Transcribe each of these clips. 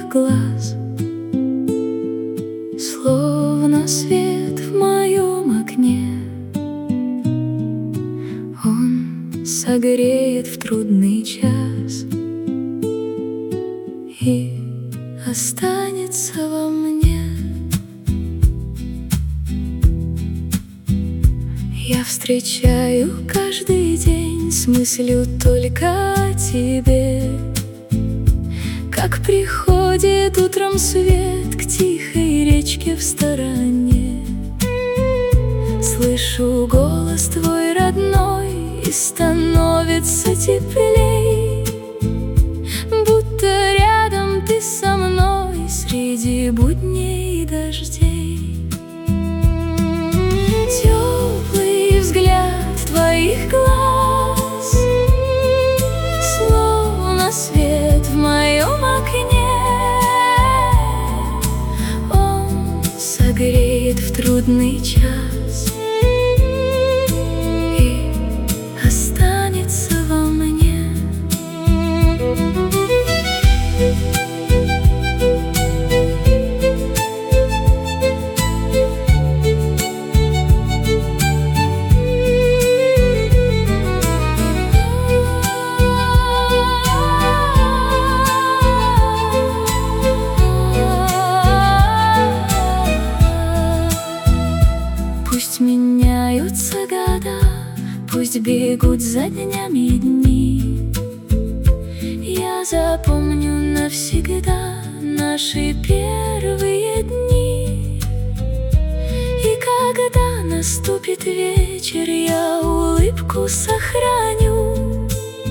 глаз, словно свет в моем окне. Он согреет в трудный час и останется во мне. Я встречаю каждый день с мыслью только о тебе. Как приходит утром свет к тихой речке в стороне. Слышу голос твой родной, и становится теплей, будто рядом ты со мной среди будней и дождей. Теплый взгляд твоих глаз, словно свет в моем окне. Он согреет в трудный час и останется во мне. Пусть меняются года, пусть бегут за днями дни, я запомню навсегда наши первые дни. И когда наступит вечер, я улыбку сохраню,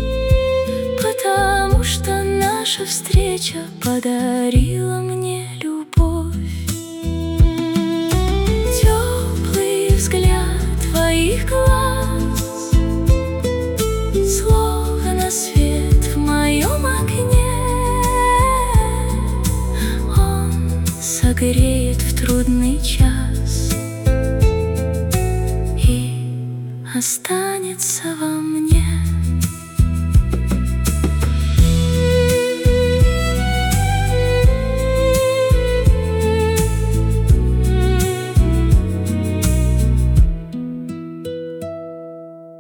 потому что наша встреча подарила мне любовь. Теплый взгляд твоих глаз, словно свет в моем окне. Он согреет в трудный час и останется во мне.